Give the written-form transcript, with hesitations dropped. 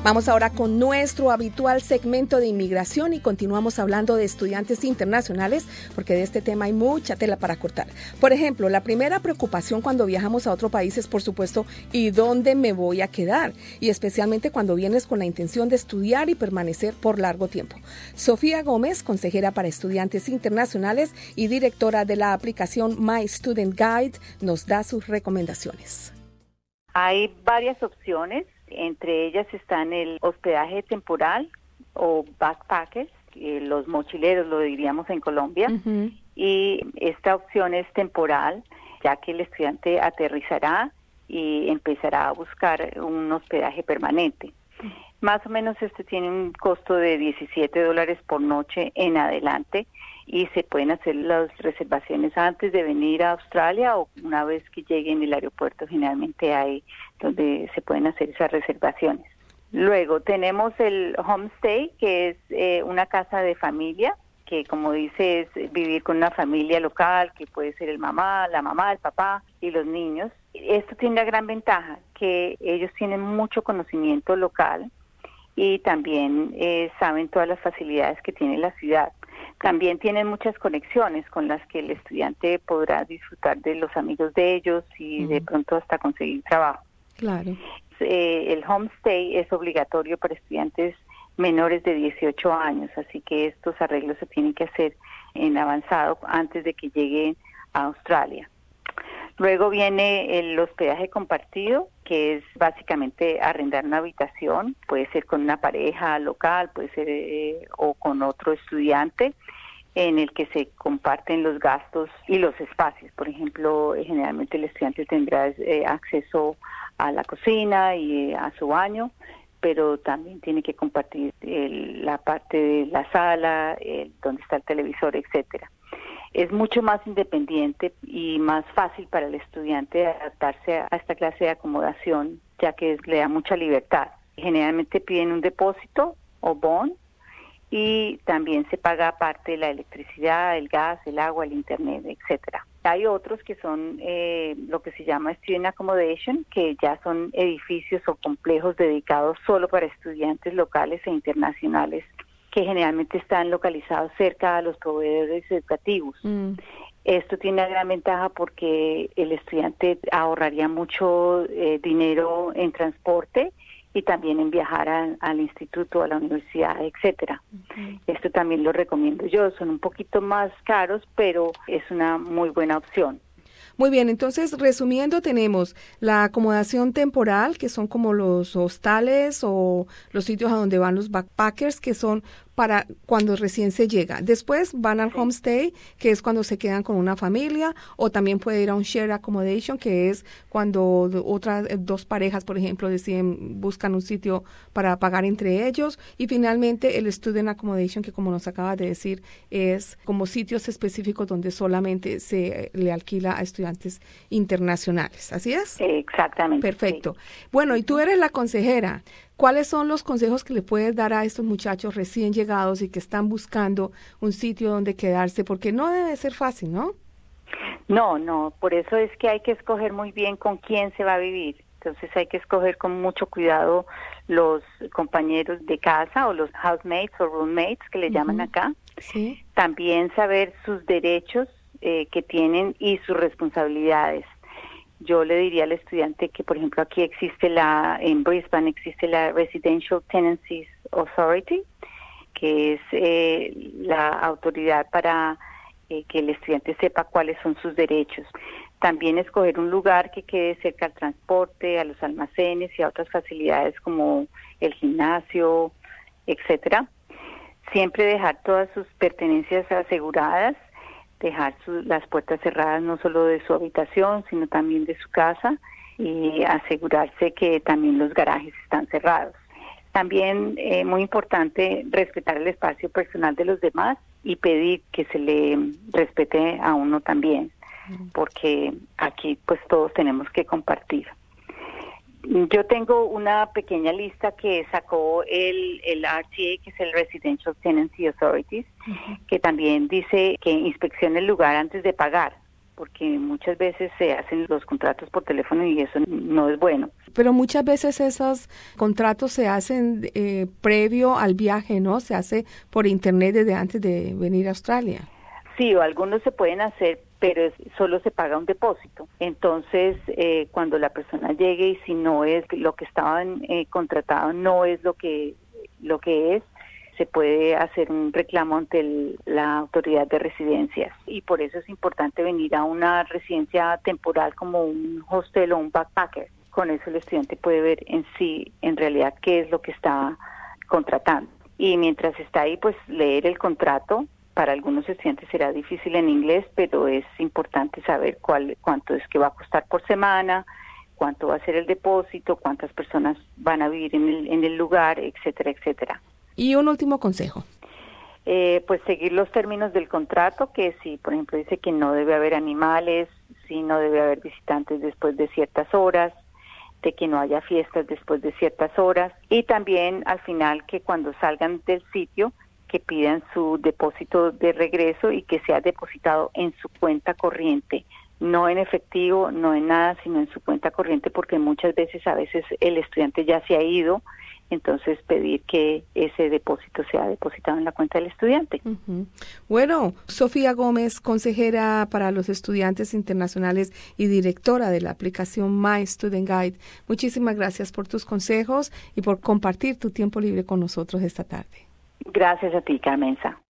Vamos ahora con nuestro habitual segmento de inmigración y continuamos hablando de estudiantes internacionales porque de este tema hay mucha tela para cortar. Por ejemplo, la primera preocupación cuando viajamos a otro país es, por supuesto, ¿y dónde me voy a quedar? Y especialmente cuando vienes con la intención de estudiar y permanecer por largo tiempo. Sofía Gómez, consejera para estudiantes internacionales y directora de la aplicación My Student Guide, nos da sus recomendaciones. Hay varias opciones. Entre ellas están el hospedaje temporal o backpackers, los mochileros lo diríamos en Colombia, y esta opción es temporal, ya que el estudiante aterrizará y empezará a buscar un hospedaje permanente. Más o menos este tiene un costo de $17 por noche en adelante y se pueden hacer las reservaciones antes de venir a Australia o una vez que lleguen en el aeropuerto. Generalmente hay donde se pueden hacer esas reservaciones. Luego tenemos el homestay, que es una casa de familia, que como dice es vivir con una familia local, que puede ser la mamá, el papá y los niños. Esto tiene la gran ventaja que ellos tienen mucho conocimiento local y también saben todas las facilidades que tiene la ciudad. También tienen muchas conexiones con las que el estudiante podrá disfrutar de los amigos de ellos y de pronto hasta conseguir trabajo. Claro. El homestay es obligatorio para estudiantes menores de 18 años, así que estos arreglos se tienen que hacer en avanzado antes de que lleguen a Australia. Luego viene el hospedaje compartido, que es básicamente arrendar una habitación, puede ser con una pareja local, puede ser o con otro estudiante, en el que se comparten los gastos y los espacios. Por ejemplo, generalmente el estudiante tendrá acceso a la cocina y a su baño, pero también tiene que compartir la parte de la sala, donde está el televisor, etcétera. Es mucho más independiente y más fácil para el estudiante adaptarse a esta clase de acomodación, ya que le da mucha libertad. Generalmente piden un depósito o bond y también se paga aparte la electricidad, el gas, el agua, el internet, etcétera. Hay otros que son lo que se llama student accommodation, que ya son edificios o complejos dedicados solo para estudiantes locales e internacionales, que generalmente están localizados cerca a los proveedores educativos. Esto tiene una gran ventaja porque el estudiante ahorraría mucho dinero en transporte y también en viajar al instituto, a la universidad, etcétera. Esto también lo recomiendo yo. Son un poquito más caros, pero es una muy buena opción. Muy bien, entonces resumiendo tenemos la acomodación temporal, que son como los hostales o los sitios a donde van los backpackers, que son para cuando recién se llega. Después van al homestay, que es cuando se quedan con una familia, o también puede ir a un shared accommodation, que es cuando otras dos parejas, por ejemplo, buscan un sitio para pagar entre ellos. Y finalmente el student accommodation, que como nos acaba de decir, es como sitios específicos donde solamente se le alquila a estudiantes internacionales. ¿Así es? Exactamente. Perfecto. Sí. Bueno, y tú eres la consejera. ¿Cuáles son los consejos que le puedes dar a estos muchachos recién llegados y que están buscando un sitio donde quedarse? Porque no debe ser fácil, ¿no? No, por eso es que hay que escoger muy bien con quién se va a vivir. Entonces hay que escoger con mucho cuidado los compañeros de casa o los housemates o roommates que le llaman acá. Sí. También saber sus derechos que tienen y sus responsabilidades. Yo le diría al estudiante que, por ejemplo, aquí en Brisbane existe la Residential Tenancies Authority, que es la autoridad para que el estudiante sepa cuáles son sus derechos. También escoger un lugar que quede cerca al transporte, a los almacenes y a otras facilidades como el gimnasio, etcétera. Siempre dejar todas sus pertenencias aseguradas, dejar las puertas cerradas no solo de su habitación, sino también de su casa y asegurarse que también los garajes están cerrados. También, muy importante, respetar el espacio personal de los demás y pedir que se le respete a uno también, porque aquí pues todos tenemos que compartir. Yo tengo una pequeña lista que sacó el RTA, que es el Residential Tenancy Authorities, que también dice que inspeccione el lugar antes de pagar, porque muchas veces se hacen los contratos por teléfono y eso no es bueno. Pero muchas veces esos contratos se hacen previo al viaje, ¿no? Se hace por internet desde antes de venir a Australia. Sí, o algunos se pueden hacer, pero solo se paga un depósito. Entonces, cuando la persona llegue y si no es lo que estaban contratado, no es lo que es, se puede hacer un reclamo ante la autoridad de residencias. Y por eso es importante venir a una residencia temporal como un hostel o un backpacker. Con eso el estudiante puede ver en sí, en realidad, qué es lo que está contratando. Y mientras está ahí, pues leer el contrato. Para algunos estudiantes será difícil en inglés, pero es importante saber cuánto es que va a costar por semana, cuánto va a ser el depósito, cuántas personas van a vivir en el lugar, etcétera, etcétera. Y un último consejo. Pues seguir los términos del contrato, que si, por ejemplo, dice que no debe haber animales, si no debe haber visitantes después de ciertas horas, de que no haya fiestas después de ciertas horas, y también al final que cuando salgan del sitio, que pidan su depósito de regreso y que sea depositado en su cuenta corriente, no en efectivo, no en nada, sino en su cuenta corriente, porque muchas veces, a veces el estudiante ya se ha ido, entonces pedir que ese depósito sea depositado en la cuenta del estudiante. Uh-huh. Bueno, Sofía Gómez, consejera para los estudiantes internacionales y directora de la aplicación My Student Guide, muchísimas gracias por tus consejos y por compartir tu tiempo libre con nosotros esta tarde. Gracias a ti, Carmenza.